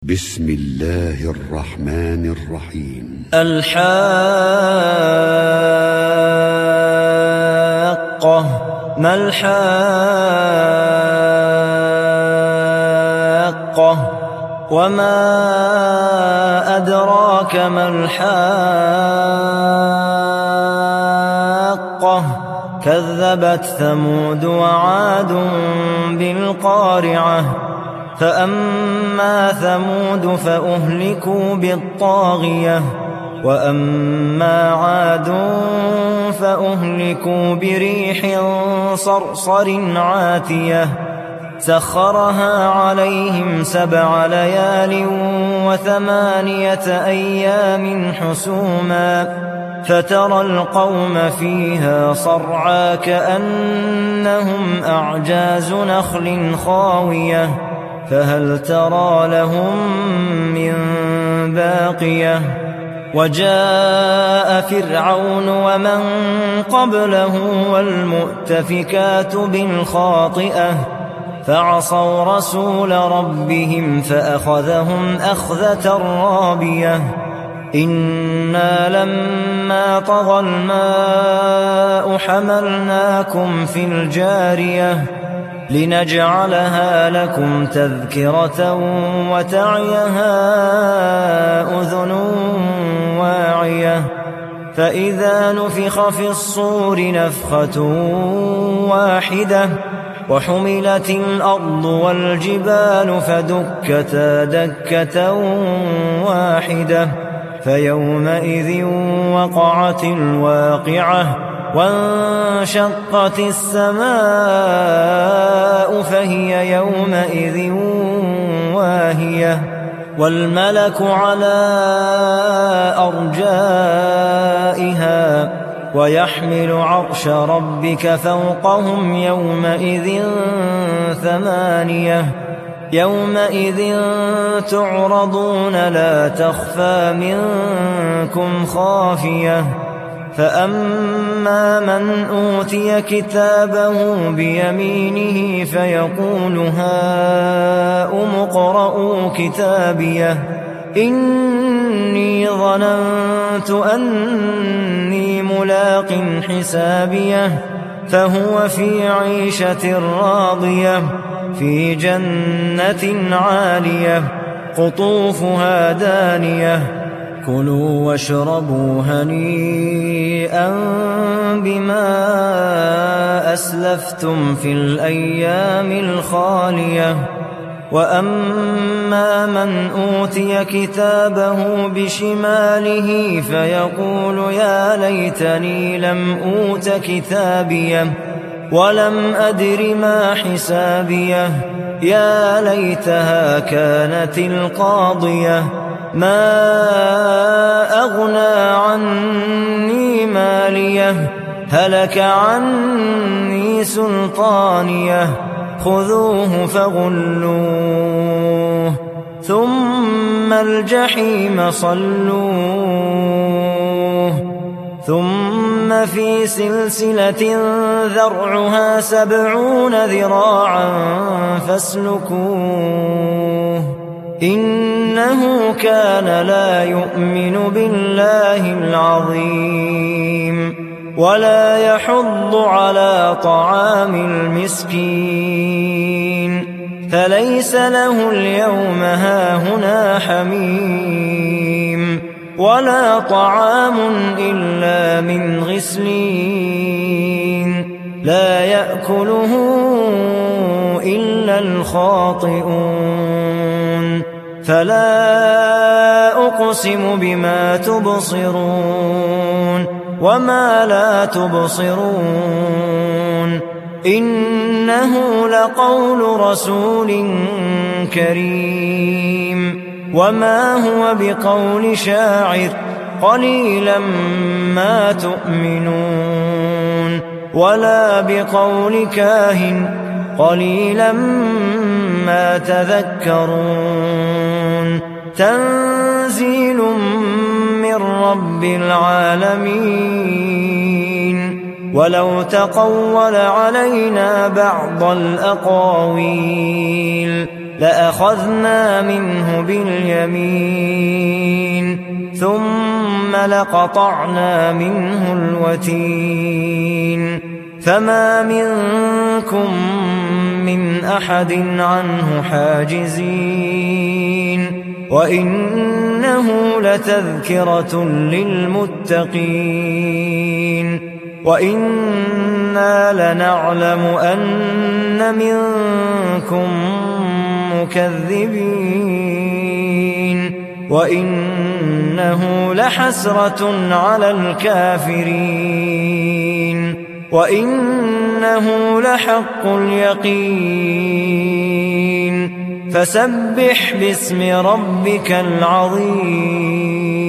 بسم الله الرحمن الرحيم. الحاقة. ما الحاقة وما أدراك ما الحاقة كذبت ثمود وعاد بالقارعة فأما ثمود فأهلكوا بالطاغية وأما عاد فأهلكوا بريح صرصر عاتية سخرها عليهم 7 ليال و8 أيام حسوما فترى القوم فيها صرعى كأنهم أعجاز نخل خاوية فهل ترى لهم من باقية وجاء فرعون ومن قبله والمؤتفكات بالخاطئة فعصوا رسول ربهم فأخذهم أخذة رابية إنا لما طغى الماء حملناكم في الجارية لنجعلها لكم تذكرة وتعيها أذن واعية فإذا نفخ في الصور نفخة واحدة وحملت الأرض والجبال فدكتا دكة واحدة فيومئذ وقعت الواقعة وانشقت السماء فهي يومئذ واهية والملك على أرجائها ويحمل عرش ربك فوقهم يومئذ 8 يومئذ تعرضون لا تخفى منكم خافية فأما من أوتي كتابه بيمينه فيقول هاؤم اقرءوا كتابيه إني ظننت أني ملاق حسابيه فهو في عيشة راضية في جنة عالية قطوفها دانية كلوا واشربوا هنيئا بما أسلفتم في الأيام الخالية وأما من أوتي كتابه بشماله فيقول يا ليتني لم أوت كتابيه ولم أدر ما حسابيه يا ليتها كانت القاضية ما أغنى عني ماليه هلك عني سلطانيه خذوه فغلوه ثم الجحيم صلوه ثم في سلسلة ذرعها 70 ذراعا فاسلكوه إنه كان لا يؤمن بالله العظيم ولا يحض على طعام المسكين فليس له اليوم هاهنا حميم ولا طعام إلا من غسلين لا يأكله إلا الخاطئون فلا أقسم بما تبصرون وما لا تبصرون إنه لقول رسول كريم وما هو بقول شاعر قليلا ما تؤمنون ولا بقول كاهن قليلا ما تذكرون تنزيل من رب العالمين ولو تقول علينا بعض الأقاويل لأخذنا منه باليمين ثم لقطعنا منه الوتين فما منكم من أحد عنه حاجزين وإنه لتذكرة للمتقين وإنا لنعلم أن منكم مكذبين وإنه لحسرة على الكافرين وإنه لحق اليقين فسبح باسم ربك العظيم